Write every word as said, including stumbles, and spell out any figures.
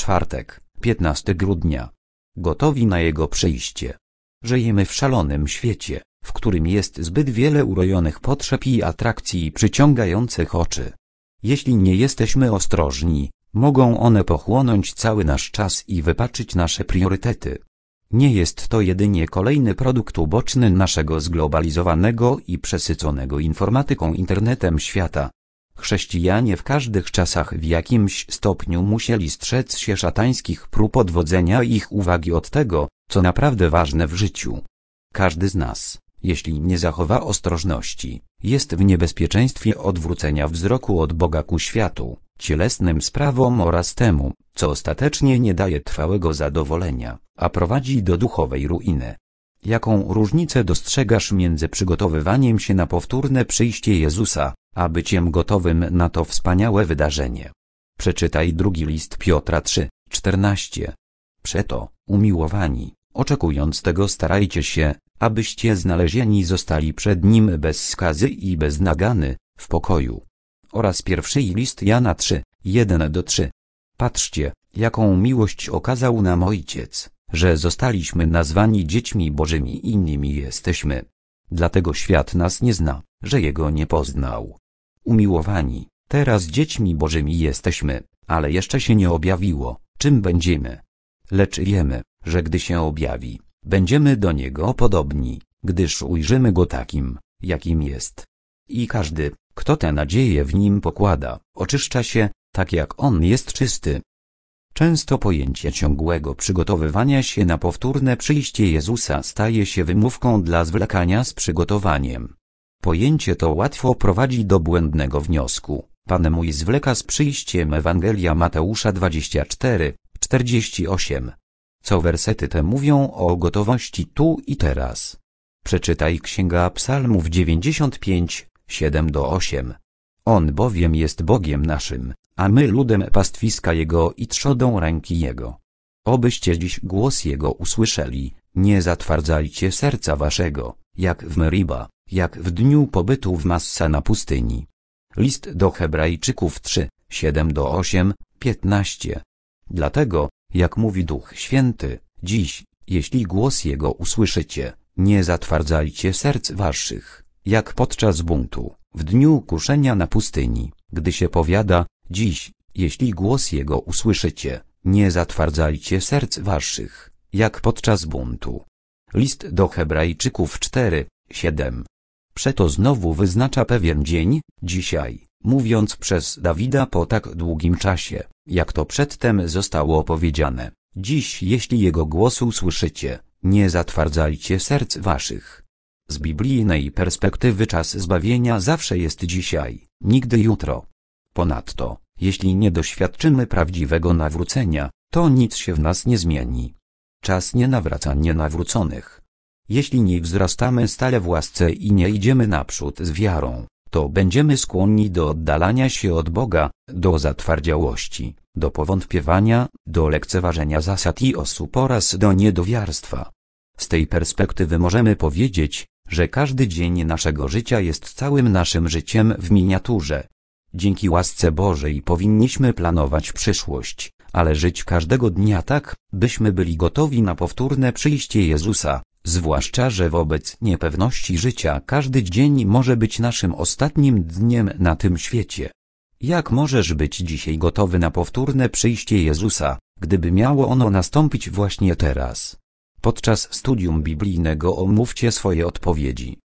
Czwartek, piętnastego grudnia. Gotowi na Jego przyjście. Żyjemy w szalonym świecie, w którym jest zbyt wiele urojonych potrzeb i atrakcji przyciągających oczy. Jeśli nie jesteśmy ostrożni, mogą one pochłonąć cały nasz czas i wypaczyć nasze priorytety. Nie jest to jedynie kolejny produkt uboczny naszego zglobalizowanego i przesyconego informatyką internetem świata. Chrześcijanie w każdych czasach w jakimś stopniu musieli strzec się szatańskich prób odwodzenia ich uwagi od tego, co naprawdę ważne w życiu. Każdy z nas, jeśli nie zachowa ostrożności, jest w niebezpieczeństwie odwrócenia wzroku od Boga ku światu, cielesnym sprawom oraz temu, co ostatecznie nie daje trwałego zadowolenia, a prowadzi do duchowej ruiny. Jaką różnicę dostrzegasz między przygotowywaniem się na powtórne przyjście Jezusa, a byciem gotowym na to wspaniałe wydarzenie? Przeczytaj drugi list Piotra trzy, czternaście. Przeto, umiłowani, oczekując tego starajcie się, abyście znalezieni zostali przed Nim bez skazy i bez nagany, w pokoju. Oraz pierwszy list Jana trzy, jeden do trzech. Patrzcie, jaką miłość okazał nam Ojciec, że zostaliśmy nazwani dziećmi Bożymi i nimi jesteśmy. Dlatego świat nas nie zna, że Jego nie poznał. Umiłowani, teraz dziećmi Bożymi jesteśmy, ale jeszcze się nie objawiło, czym będziemy. Lecz wiemy, że gdy się objawi, będziemy do Niego podobni, gdyż ujrzymy Go takim, jakim jest. I każdy, kto tę nadzieję w Nim pokłada, oczyszcza się, tak jak On jest czysty. Często pojęcie ciągłego przygotowywania się na powtórne przyjście Jezusa staje się wymówką dla zwlekania z przygotowaniem. Pojęcie to łatwo prowadzi do błędnego wniosku: Pan mój zwleka z przyjściem. Ewangelia Mateusza dwadzieścia cztery, czterdzieści osiem. Co wersety te mówią o gotowości tu i teraz. Przeczytaj Księga Psalmów dziewięćdziesiąt pięć, siedem do ośmiu. On bowiem jest Bogiem naszym, a my ludem pastwiska Jego i trzodą ręki Jego. Obyście dziś głos Jego usłyszeli, nie zatwardzajcie serca waszego, jak w Meriba, jak w dniu pobytu w Massa na pustyni. List do Hebrajczyków trzy, siedem do ośmiu, piętnaście. Dlatego, jak mówi Duch Święty, dziś, jeśli głos Jego usłyszycie, nie zatwardzajcie serc waszych, jak podczas buntu, w dniu kuszenia na pustyni, gdy się powiada, dziś, jeśli głos Jego usłyszycie, nie zatwardzajcie serc waszych, jak podczas buntu. List do Hebrajczyków cztery, siedem. Przeto znowu wyznacza pewien dzień, dzisiaj, mówiąc przez Dawida po tak długim czasie, jak to przedtem zostało powiedziane, dziś jeśli Jego głos usłyszycie, nie zatwardzajcie serc waszych. Z biblijnej perspektywy czas zbawienia zawsze jest dzisiaj, nigdy jutro. Ponadto, jeśli nie doświadczymy prawdziwego nawrócenia, to nic się w nas nie zmieni. Czas nie nawraca nienawróconych. Jeśli nie wzrastamy stale w łasce i nie idziemy naprzód z wiarą, to będziemy skłonni do oddalania się od Boga, do zatwardziałości, do powątpiewania, do lekceważenia zasad i osób oraz do niedowiarstwa. Z tej perspektywy możemy powiedzieć, że każdy dzień naszego życia jest całym naszym życiem w miniaturze. Dzięki łasce Bożej powinniśmy planować przyszłość, ale żyć każdego dnia tak, byśmy byli gotowi na powtórne przyjście Jezusa, zwłaszcza że wobec niepewności życia każdy dzień może być naszym ostatnim dniem na tym świecie. Jak możesz być dzisiaj gotowy na powtórne przyjście Jezusa, gdyby miało ono nastąpić właśnie teraz? Podczas studium biblijnego omówcie swoje odpowiedzi.